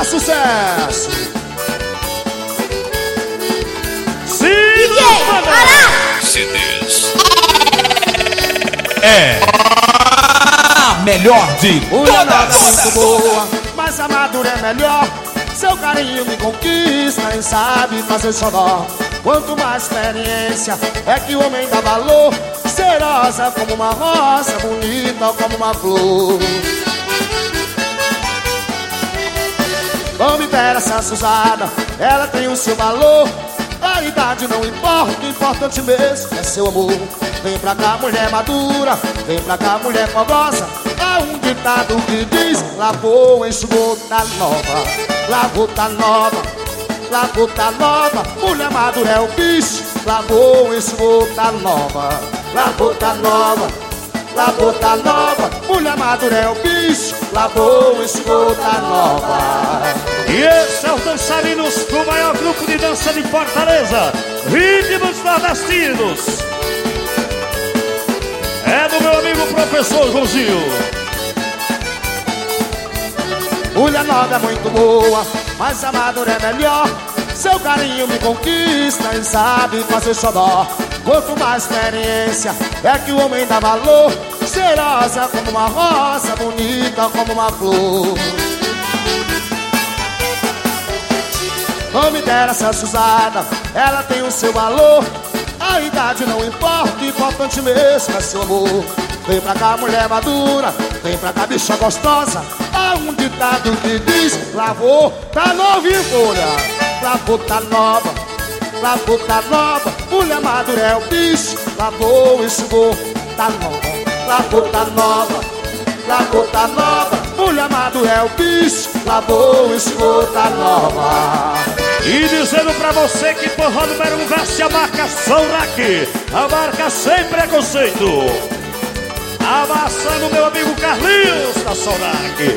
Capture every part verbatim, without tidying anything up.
É sucesso! D J, para! C Ds é a melhor de Mulher nova é todas. muito boa, mas a madura é melhor. Seu carinho me conquista e sabe fazer xodó. Quanto mais experiência é que o homem dá valor. Cheirosa como uma rosa, bonita como uma flor. Não me interessa essa usada, ela tem o seu valor. A idade não importa, o importante mesmo é seu amor. Vem pra cá, mulher madura, vem pra cá, mulher fogosa. Há um ditado que diz: lavou, enxugou, tá nova. Lavou, tá nova, lavou, tá nova. Mulher madura é o bicho. Lavou, enxugou, tá nova. Lavou, tá nova, lavou, tá nova. Mulher madura é o bicho. Lavou, enxugou, tá nova. E esse é os dançarinos do maior grupo de dança de Fortaleza, Ritmos Nordestinos. É do meu amigo professor Joãozinho. Mulher nova é muito boa, mas a madura é melhor. Seu carinho me conquista e sabe fazer xodó. Quanto mais experiência é que o homem dá valor. Cheirosa como uma rosa, bonita como uma flor. Não me interessa essa usada, ela tem o seu valor. A idade não importa, o importante mesmo é seu amor. Vem pra cá, mulher madura, vem pra cá, bicha gostosa. Há um ditado que diz: lavou, tá nova e folha. Lavou, tá nova, lavou, tá nova. Mulher madura é o bicho. Lavou, enxugou, tá nova. Lavou, tá nova, lavou, tá nova. Mulher madura é o bicho. Lavou, enxugou, tá nova. E dizendo pra você que forró número um veste a marca Sourac, a marca sem preconceito. Amassando meu amigo Carlinhos da Sourac.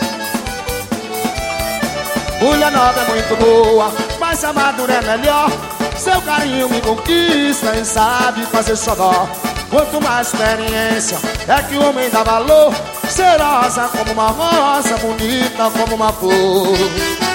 Mulher nova é muito boa, mas a madura é melhor. Seu carinho me conquista e sabe fazer xodó. Quanto mais experiência é que o homem dá valor. Cheirosa como uma rosa, bonita como uma flor.